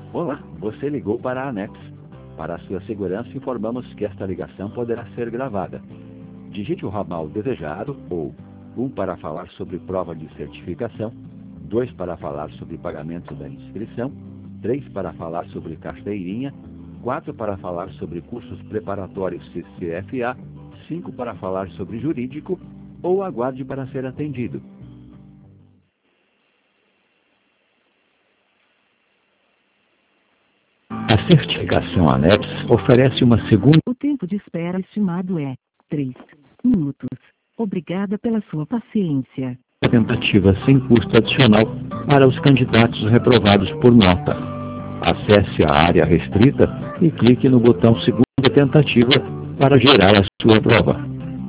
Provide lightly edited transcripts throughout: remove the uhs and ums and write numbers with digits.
Olá, você ligou para a ANEPS. Para a sua segurança, informamos que esta ligação poderá ser gravada. Digite o ramal desejado ou 1 para falar sobre prova de certificação, 2 para falar sobre pagamento da inscrição, 3 para falar sobre carteirinha, 4 para falar sobre cursos preparatórios CCFA, 5 para falar sobre jurídico ou aguarde para ser atendido. A certificação ANEPS oferece uma segunda... O tempo de espera estimado é 3 minutos. Obrigada pela sua paciência. Tentativa sem custo adicional para os candidatos reprovados por nota. Acesse a área restrita e clique no botão segunda tentativa para gerar a sua prova.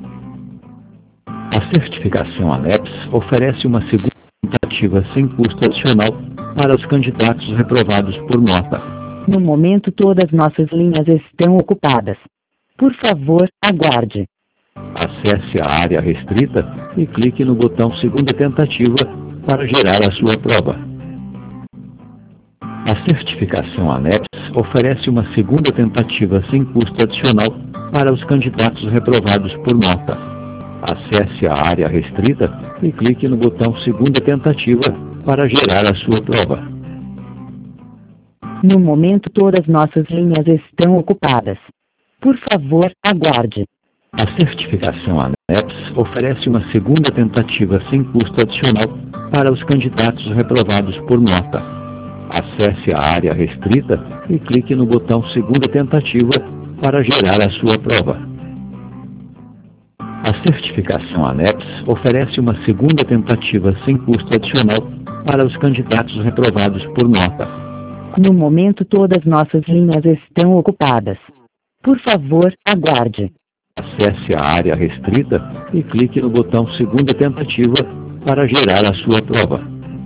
A certificação ANEPS oferece uma segunda tentativa sem custo adicional para os candidatos reprovados por nota. No momento, todas nossas linhas estão ocupadas. Por favor, aguarde. Acesse a área restrita e clique no botão segunda tentativa para gerar a sua prova. A certificação ANEPS oferece uma segunda tentativa sem custo adicional para os candidatos reprovados por nota. Acesse a área restrita e clique no botão segunda tentativa para gerar a sua prova. No momento, todas nossas linhas estão ocupadas. Por favor, aguarde. A certificação ANEPS oferece uma segunda tentativa sem custo adicional para os candidatos reprovados por nota. Acesse a área restrita e clique no botão segunda tentativa para gerar a sua prova. A certificação ANEPS oferece uma segunda tentativa sem custo adicional para os candidatos reprovados por nota. No momento, todas nossas linhas estão ocupadas. Por favor, aguarde. Acesse a área restrita e clique no botão segunda tentativa para gerar a sua prova.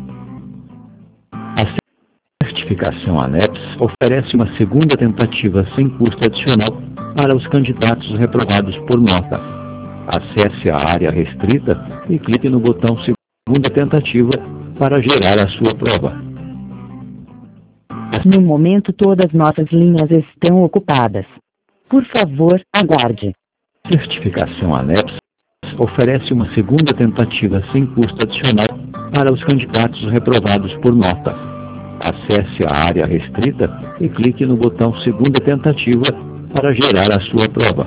A certificação ANEPS oferece uma segunda tentativa sem custo adicional para os candidatos reprovados por nota. Acesse a área restrita e clique no botão segunda tentativa para gerar a sua prova. No momento, todas nossas linhas estão ocupadas. Por favor, aguarde. A certificação ANEPS oferece uma segunda tentativa sem custo adicional para os candidatos reprovados por nota. Acesse a área restrita e clique no botão segunda tentativa para gerar a sua prova.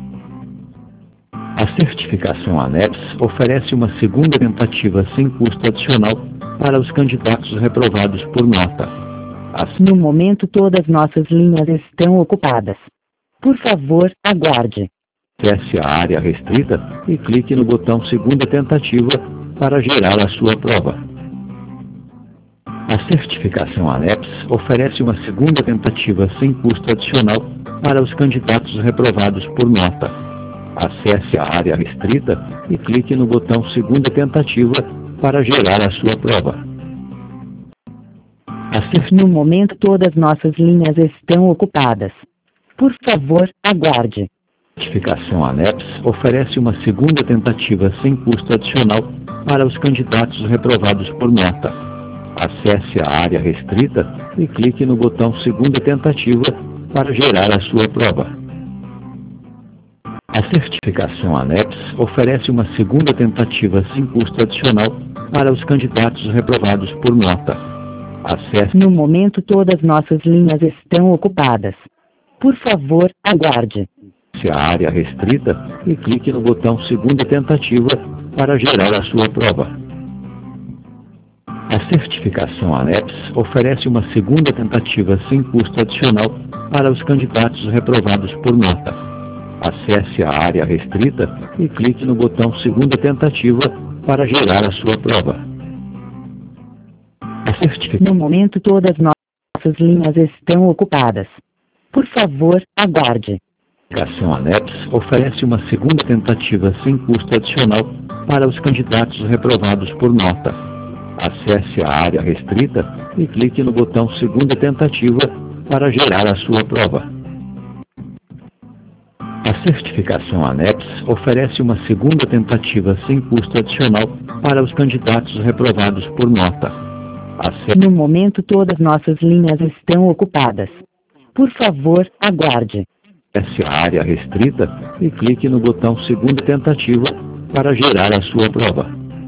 A certificação ANEPS oferece uma segunda tentativa sem custo adicional para os candidatos reprovados por nota. No momento, todas nossas linhas estão ocupadas. Por favor, aguarde. Acesse a área restrita e clique no botão segunda tentativa para gerar a sua prova. A certificação ANEPS oferece uma segunda tentativa sem custo adicional para os candidatos reprovados por nota. Acesse a área restrita e clique no botão segunda tentativa para gerar a sua prova. No momento, todas nossas linhas estão ocupadas. Por favor, aguarde. A certificação ANEPS oferece uma segunda tentativa sem custo adicional para os candidatos reprovados por nota. Acesse a área restrita e clique no botão segunda tentativa para gerar a sua prova. A certificação ANEPS oferece uma segunda tentativa sem custo adicional para os candidatos reprovados por nota. Acesse. No momento, todas nossas linhas estão ocupadas. Por favor, aguarde. A área restrita e clique no botão segunda tentativa para gerar a sua prova. A certificação ANEPS oferece uma segunda tentativa sem custo adicional para os candidatos reprovados por nota. Acesse a área restrita e clique no botão segunda tentativa para gerar a sua prova. No momento, todas nossas linhas estão ocupadas. Por favor, aguarde. A certificação ANEPS oferece uma segunda tentativa sem custo adicional para os candidatos reprovados por nota. Acesse a área restrita e clique no botão segunda tentativa para gerar a sua prova. A certificação ANEPS oferece uma segunda tentativa sem custo adicional para os candidatos reprovados por nota. No momento todas nossas linhas estão ocupadas. Por favor, aguarde. Acesse a área restrita e clique no botão Segunda Tentativa para gerar a sua prova.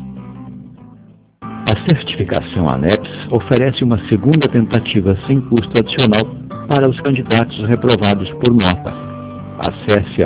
A certificação ANEPS oferece uma segunda tentativa sem custo adicional para os candidatos reprovados por nota. Acesse